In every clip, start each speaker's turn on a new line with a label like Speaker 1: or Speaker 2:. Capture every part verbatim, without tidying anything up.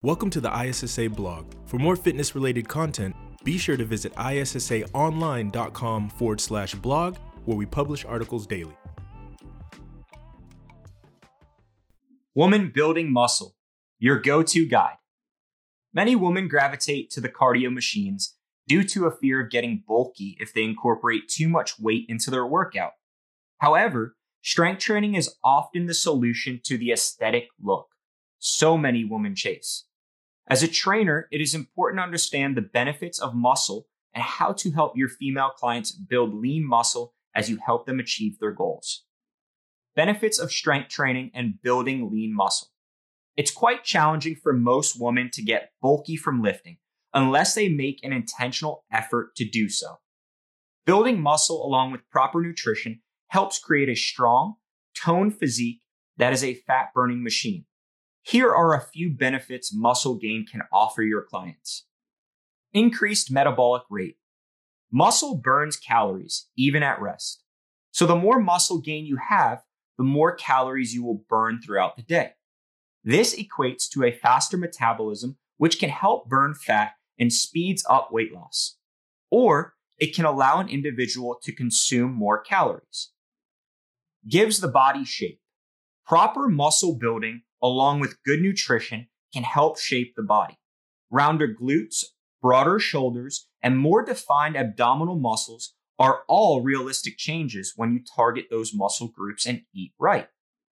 Speaker 1: Welcome to the I S S A blog. For more fitness-related content, be sure to visit issaonline.com forward slash blog, where we publish articles daily.
Speaker 2: Woman Building Muscle, your go-to guide. Many women gravitate to the cardio machines due to a fear of getting bulky if they incorporate too much weight into their workout. However, strength training is often the solution to the aesthetic look so many women chase. As a trainer, it is important to understand the benefits of muscle and how to help your female clients build lean muscle as you help them achieve their goals. Benefits of strength training and building lean muscle. It's quite challenging for most women to get bulky from lifting unless they make an intentional effort to do so. Building muscle along with proper nutrition helps create a strong, toned physique that is a fat-burning machine. Here are a few benefits muscle gain can offer your clients. Increased metabolic rate. Muscle burns calories even at rest. So the more muscle gain you have, the more calories you will burn throughout the day. This equates to a faster metabolism, which can help burn fat and speeds up weight loss. Or it can allow an individual to consume more calories. Gives the body shape. Proper muscle building along with good nutrition can help shape the body. Rounder glutes, broader shoulders, and more defined abdominal muscles are all realistic changes when you target those muscle groups and eat right.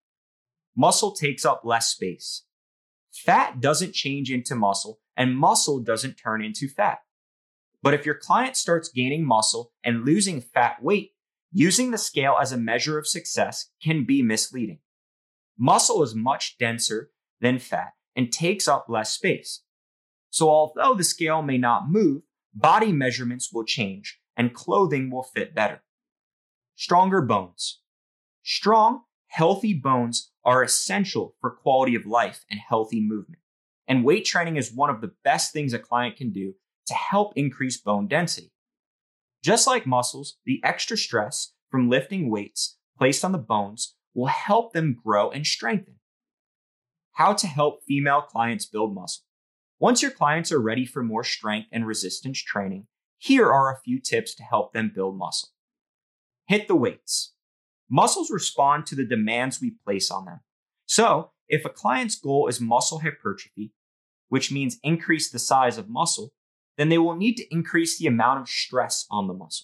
Speaker 2: Muscle takes up less space. Fat doesn't change into muscle, and muscle doesn't turn into fat. But if your client starts gaining muscle and losing fat weight, using the scale as a measure of success can be misleading. Muscle is much denser than fat and takes up less space. So although the scale may not move, body measurements will change and clothing will fit better. Stronger bones. Strong, healthy bones are essential for quality of life and healthy movement. And weight training is one of the best things a client can do to help increase bone density. Just like muscles, the extra stress from lifting weights placed on the bones will help them grow and strengthen. How to help female clients build muscle. Once your clients are ready for more strength and resistance training, here are a few tips to help them build muscle. Hit the weights. Muscles respond to the demands we place on them. So, if a client's goal is muscle hypertrophy, which means increase the size of muscle, then they will need to increase the amount of stress on the muscle.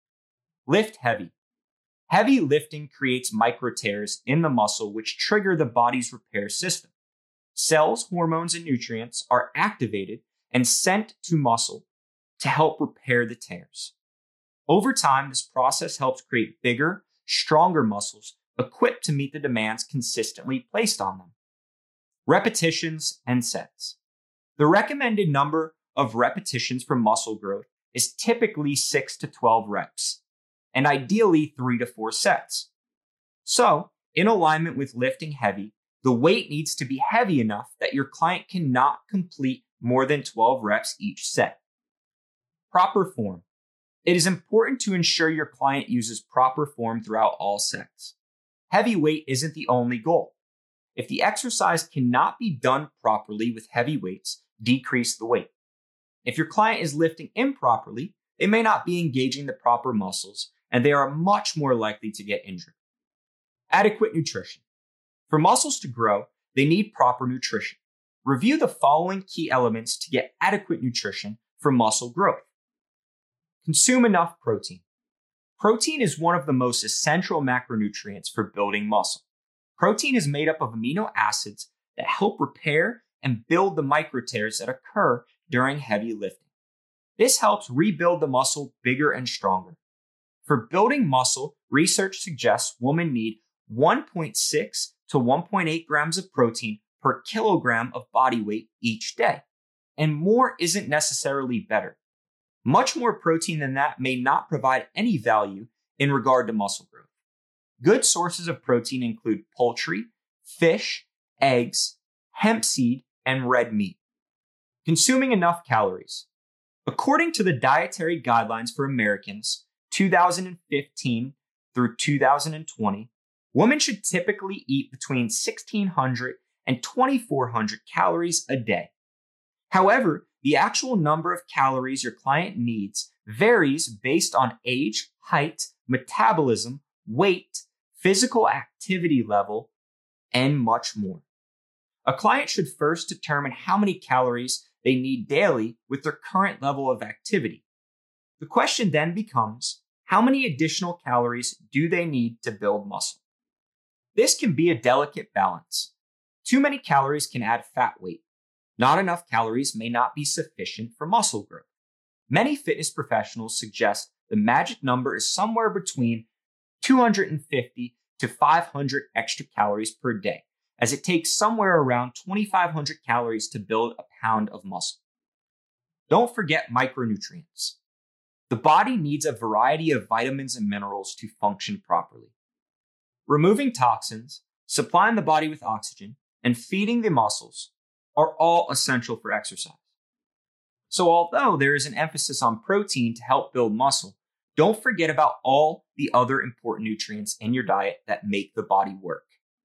Speaker 2: Lift heavy. Heavy lifting creates micro tears in the muscle which trigger the body's repair system. Cells, hormones, and nutrients are activated and sent to muscle to help repair the tears. Over time, this process helps create bigger, stronger muscles equipped to meet the demands consistently placed on them. Repetitions and sets. The recommended number of repetitions for muscle growth is typically six to twelve reps, and ideally three to four sets. So, in alignment with lifting heavy, the weight needs to be heavy enough that your client cannot complete more than twelve reps each set. Proper form. It is important to ensure your client uses proper form throughout all sets. Heavy weight isn't the only goal. If the exercise cannot be done properly with heavy weights, decrease the weight. If your client is lifting improperly, they may not be engaging the proper muscles, and they are much more likely to get injured. Adequate nutrition. For muscles to grow, they need proper nutrition. Review the following key elements to get adequate nutrition for muscle growth. Consume enough protein. Protein is one of the most essential macronutrients for building muscle. Protein is made up of amino acids that help repair and build the micro tears that occur during heavy lifting. This helps rebuild the muscle bigger and stronger. For building muscle, research suggests women need one point six to one point eight grams of protein per kilogram of body weight each day. And more isn't necessarily better. Much more protein than that may not provide any value in regard to muscle growth. Good sources of protein include poultry, fish, eggs, hemp seed, and red meat. Consuming enough calories. According to the Dietary Guidelines for Americans, two thousand fifteen through two thousand twenty, women should typically eat between sixteen hundred and twenty-four hundred calories a day. However, the actual number of calories your client needs varies based on age, height, metabolism, weight, physical activity level, and much more. A client should first determine how many calories they need daily with their current level of activity. The question then becomes, how many additional calories do they need to build muscle? This can be a delicate balance. Too many calories can add fat weight. Not enough calories may not be sufficient for muscle growth. Many fitness professionals suggest the magic number is somewhere between two hundred fifty to five hundred extra calories per day, as it takes somewhere around twenty-five hundred calories to build a pound of muscle. Don't forget micronutrients. The body needs a variety of vitamins and minerals to function properly. Removing toxins, supplying the body with oxygen, and feeding the muscles are all essential for exercise. So although there is an emphasis on protein to help build muscle, don't forget about all the other important nutrients in your diet that make the body work.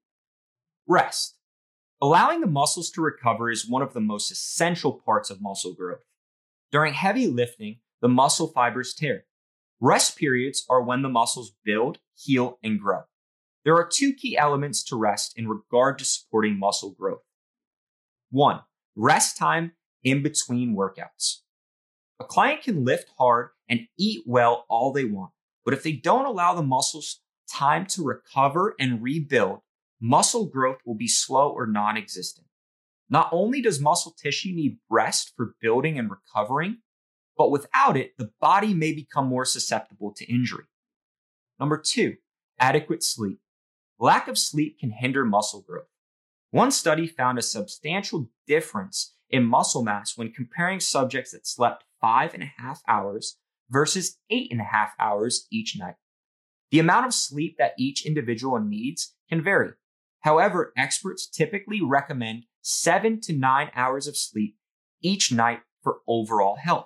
Speaker 2: Rest. Allowing the muscles to recover is one of the most essential parts of muscle growth. During heavy lifting, the muscle fibers tear. Rest periods are when the muscles build, heal, and grow. There are two key elements to rest in regard to supporting muscle growth. One, rest time in between workouts. A client can lift hard and eat well all they want, but if they don't allow the muscles time to recover and rebuild, muscle growth will be slow or non-existent. Not only does muscle tissue need rest for building and recovering, but without it, the body may become more susceptible to injury. Number two, adequate sleep. Lack of sleep can hinder muscle growth. One study found a substantial difference in muscle mass when comparing subjects that slept five and a half hours versus eight and a half hours each night. The amount of sleep that each individual needs can vary. However, experts typically recommend seven to nine hours of sleep each night for overall health.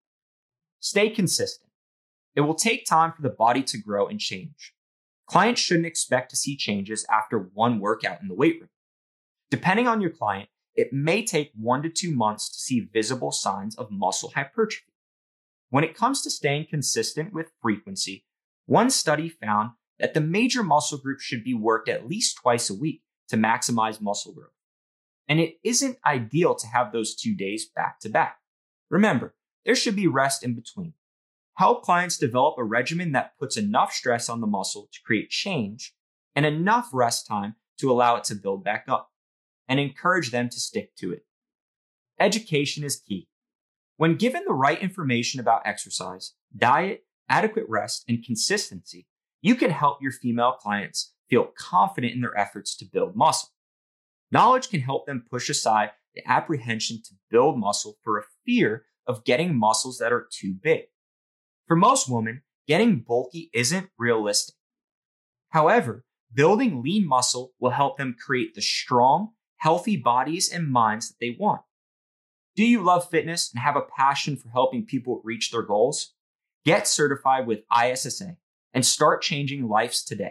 Speaker 2: Stay consistent. It will take time for the body to grow and change. Clients shouldn't expect to see changes after one workout in the weight room. Depending on your client, it may take one to two months to see visible signs of muscle hypertrophy. When it comes to staying consistent with frequency, one study found that the major muscle groups should be worked at least twice a week to maximize muscle growth. And it isn't ideal to have those two days back to back. Remember, there should be rest in between. Help clients develop a regimen that puts enough stress on the muscle to create change and enough rest time to allow it to build back up, and encourage them to stick to it. Education is key. When given the right information about exercise, diet, adequate rest, and consistency, you can help your female clients feel confident in their efforts to build muscle. Knowledge can help them push aside the apprehension to build muscle for a fear of getting muscles that are too big. For most women, getting bulky isn't realistic. However, building lean muscle will help them create the strong, healthy bodies and minds that they want. Do you love fitness and have a passion for helping people reach their goals? Get certified with I S S A and start changing lives today.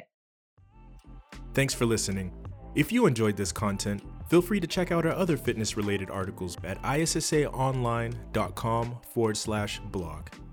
Speaker 1: Thanks for listening. If you enjoyed this content, feel free to check out our other fitness-related articles at isssaonline.com forward slash blog.